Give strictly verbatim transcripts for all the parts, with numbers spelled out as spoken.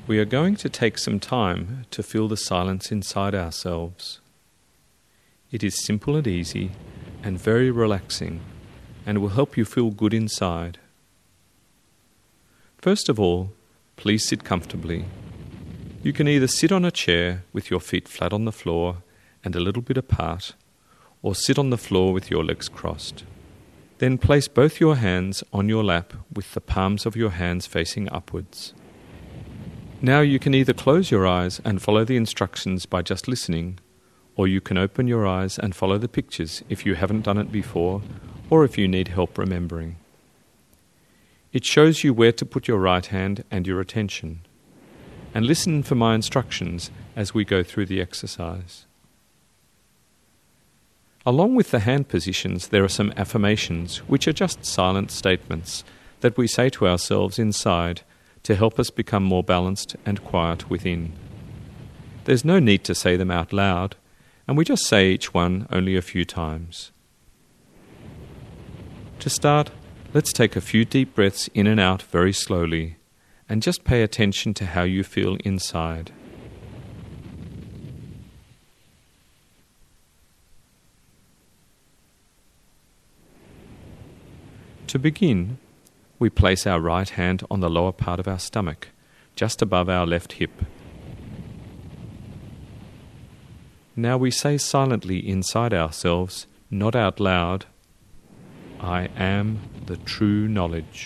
We are going to take some time to feel the silence inside ourselves. It is simple and easy and very relaxing and will help you feel good inside. First of all, please sit comfortably. You can either sit on a chair with your feet flat on the floor and a little bit apart, or sit on the floor with your legs crossed. Then place both your hands on your lap with the palms of your hands facing upwards. Now you can either close your eyes and follow the instructions by just listening, or you can open your eyes and follow the pictures if you haven't done it before, or if you need help remembering. It shows you where to put your right hand and your attention. And listen for my instructions as we go through the exercise. Along with the hand positions, there are some affirmations, which are just silent statements that we say to ourselves inside to help us become more balanced and quiet within. There's no need to say them out loud, and we just say each one only a few times. To start, let's take a few deep breaths in and out very slowly, and just pay attention to how you feel inside. To begin, we place our right hand on the lower part of our stomach, just above our left hip. Now we say silently inside ourselves, not out loud, I am the true knowledge.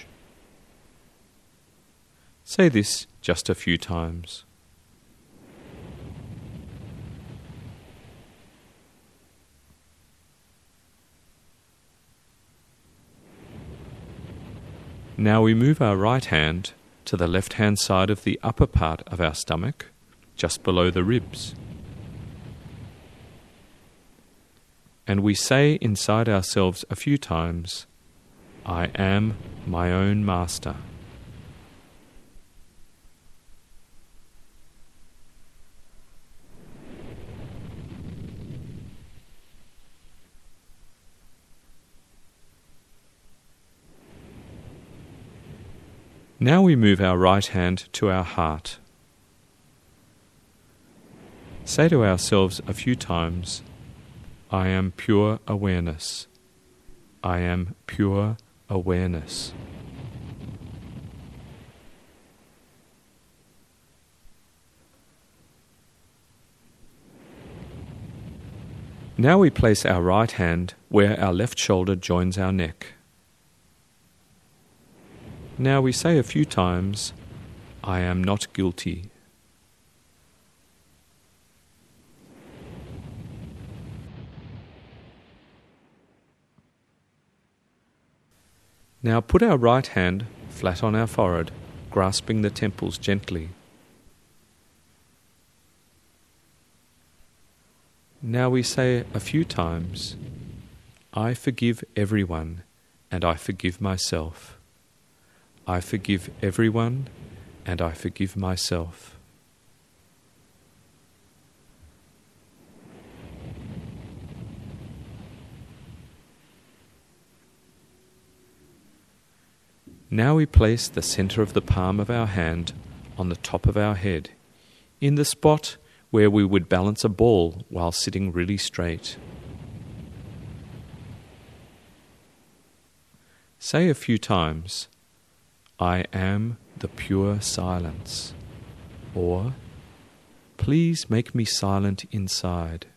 Say this just a few times. Now we move our right hand to the left-hand side of the upper part of our stomach, just below the ribs. And we say inside ourselves a few times, I am my own master. Now we move our right hand to our heart. Say to ourselves a few times, I am pure awareness. I am pure awareness. Now we place our right hand where our left shoulder joins our neck. Now we say a few times, I am not guilty. Now put our right hand flat on our forehead, grasping the temples gently. Now we say a few times, I forgive everyone and I forgive myself. I forgive everyone and I forgive myself. Now we place the center of the palm of our hand on the top of our head, in the spot where we would balance a ball while sitting really straight. Say a few times, I am the pure silence, or please make me silent inside.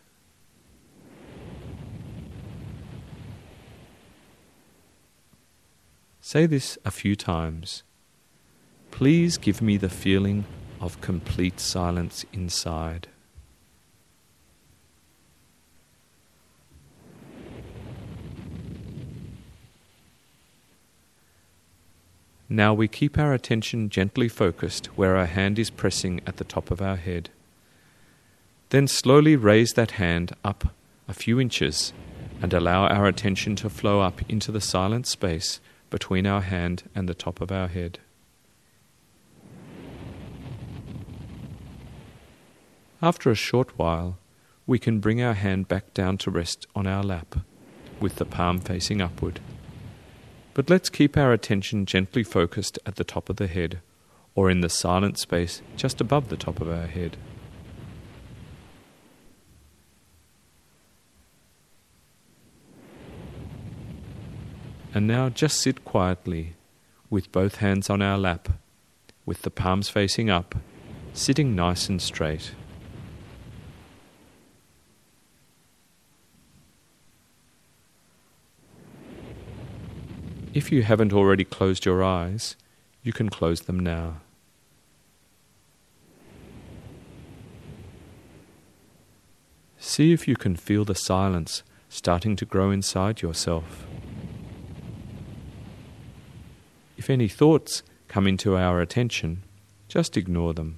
Say this a few times. Please give me the feeling of complete silence inside. Now we keep our attention gently focused where our hand is pressing at the top of our head. Then slowly raise that hand up a few inches and allow our attention to flow up into the silent space between our hand and the top of our head. After a short while, we can bring our hand back down to rest on our lap, with the palm facing upward. But let's keep our attention gently focused at the top of the head, or in the silent space just above the top of our head. And now just sit quietly, with both hands on our lap, with the palms facing up, sitting nice and straight. If you haven't already closed your eyes, you can close them now. See if you can feel the silence starting to grow inside yourself. If any thoughts come into our attention, just ignore them.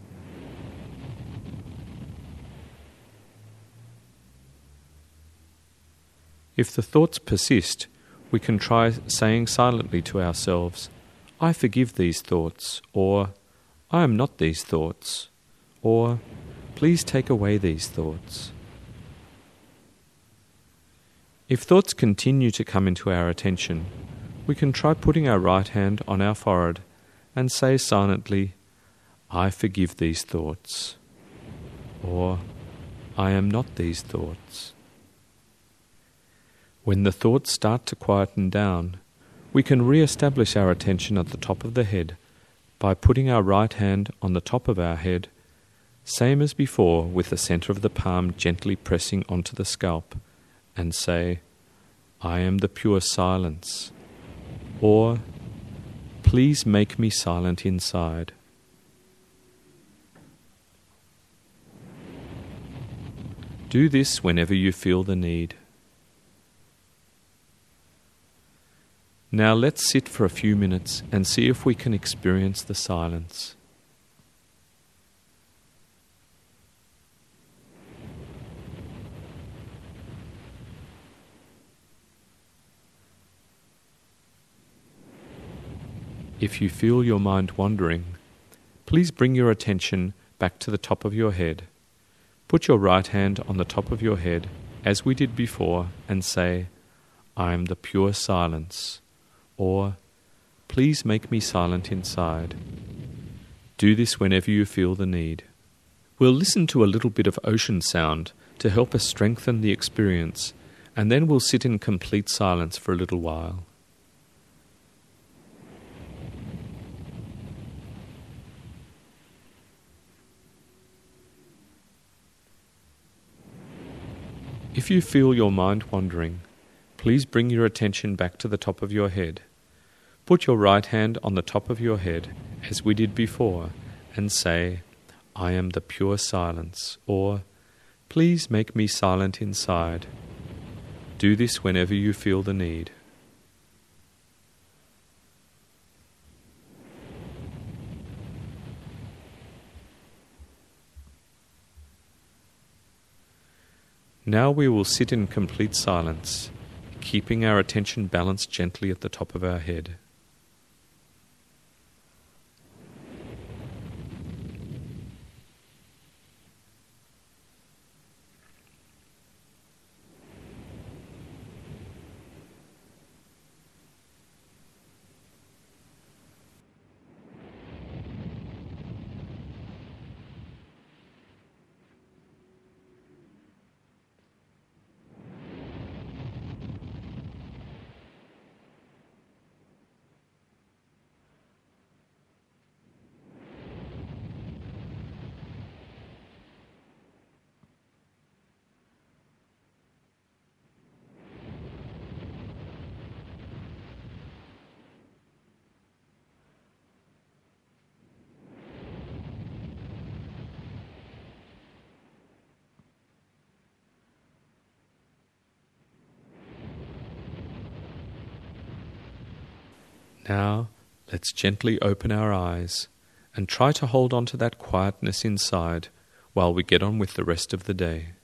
If the thoughts persist, we can try saying silently to ourselves, "I forgive these thoughts," or "I am not these thoughts," or "Please take away these thoughts." If thoughts continue to come into our attention, we can try putting our right hand on our forehead and say silently, "I forgive these thoughts," or "I am not these thoughts." When the thoughts start to quieten down, we can re-establish our attention at the top of the head by putting our right hand on the top of our head, same as before, with the center of the palm gently pressing onto the scalp, and say, "I am the pure silence," or "Please make me silent inside." Do this whenever you feel the need. Now let's sit for a few minutes and see if we can experience the silence. If you feel your mind wandering, please bring your attention back to the top of your head. Put your right hand on the top of your head, as we did before, and say, "I am the pure silence," or "Please make me silent inside." Do this whenever you feel the need. We'll listen to a little bit of ocean sound to help us strengthen the experience, and then we'll sit in complete silence for a little while. If you feel your mind wandering, please bring your attention back to the top of your head. Put your right hand on the top of your head, as we did before, and say, "I am the pure silence," or "Please make me silent inside." Do this whenever you feel the need. Now we will sit in complete silence, keeping our attention balanced gently at the top of our head. Now, let's gently open our eyes and try to hold on to that quietness inside while we get on with the rest of the day.